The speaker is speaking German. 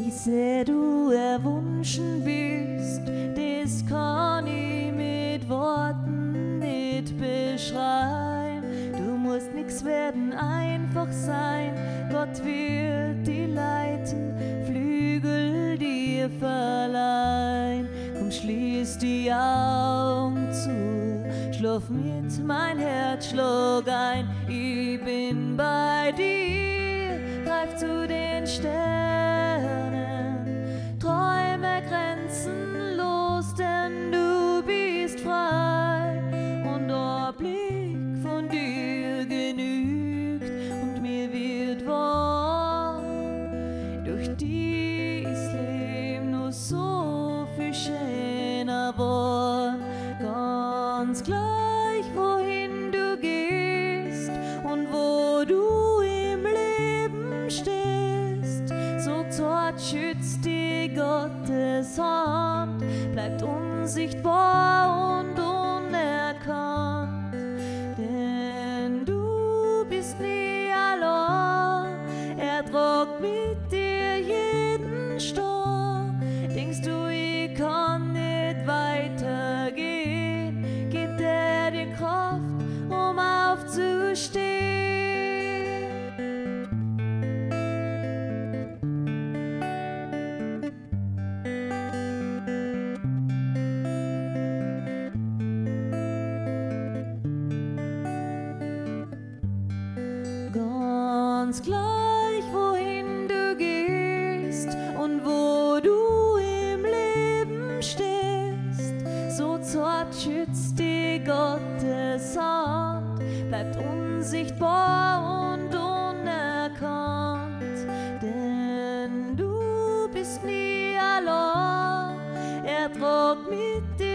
wie sehr du erwünschen bist, das kann ich mit Worten nicht beschreiben. Du musst nix werden, einfach sein, Gott wird die leiten, Flügel dir verleihen. Komm, schließ die Augen zu, schlaf mit, mein Herzschlag ein, ich bin bei dir, greif zu den Sternen, träume grenzenlos, denn du bist frei und ein Blick von dir genügt und mir wird warm durch dies Leben nur so viel schöner worden, ganz gleich wohin du gehst und wo du im Leben stehst, so zart schützt die Gottes Hand, bleibt unsichtbar und unerkannt, denn du bist nie allein, er tragt mit dir jeden Sturm. Denkst du, ich kann nicht weitergehen, gibt er dir Kraft, um aufzustehen. Ganz gleich, wohin du gehst und wo du im Leben stehst, so zart schützt die Gottes Hand, bleibt unsichtbar und unerkannt, denn du bist nie allein, er tragt mit dir